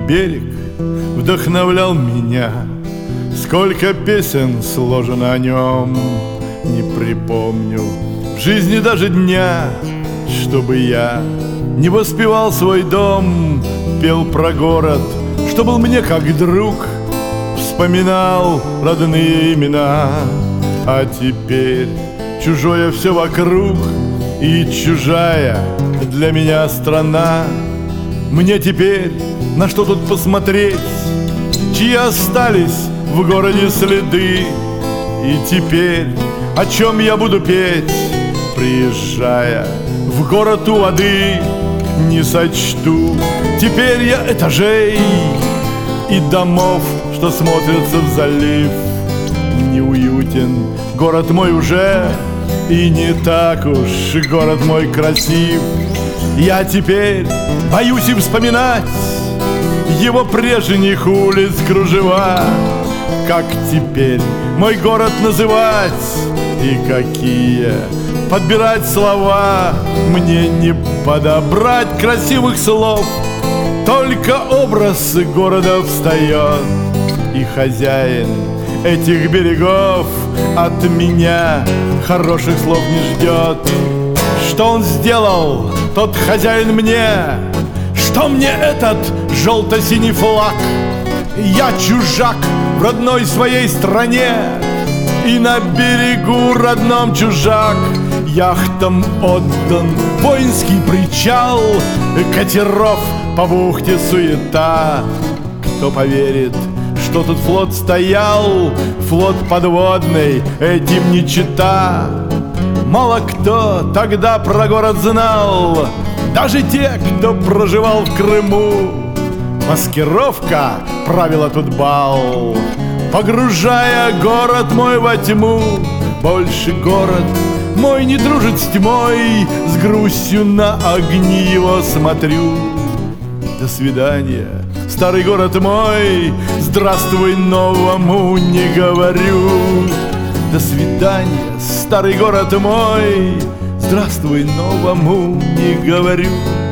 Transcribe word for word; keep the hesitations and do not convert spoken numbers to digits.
берег вдохновлял меня. Сколько песен сложено о нем, не припомню в жизни даже дня, чтобы я не воспевал свой дом, пел про город, что был мне как друг, вспоминал родные имена. А теперь чужое все вокруг, и чужая для меня страна. Мне теперь на что тут посмотреть, чьи остались в городе следы. И теперь о чем я буду петь, приезжая в город у воды? Не сочту теперь я этажей и домов, что смотрятся в залив. Неуютен город мой уже, и не так уж город мой красив. Я теперь боюсь и вспоминать его прежних улиц кружева. Как теперь мой город называть и какие подбирать слова? Мне не подобрать красивых слов, только образ города встает, и хозяин этих берегов от меня хороших слов не ждет. Что он сделал, тот хозяин мне? Что мне этот желто-синий флаг? Я чужак в родной своей стране, и на берегу родном чужак. Яхтам отдан воинский причал, катеров по бухте суета. Кто поверит, что тут флот стоял, флот подводный, этим не чета. Мало кто тогда про город знал, даже те, кто проживал в Крыму. Маскировка правила тут бал, погружая город мой во тьму. Больше город мой не дружит с тьмой, с грустью на огни его смотрю. До свидания, старый город мой, здравствуй новому не говорю. До свидания, старый город мой, здравствуй новому не говорю.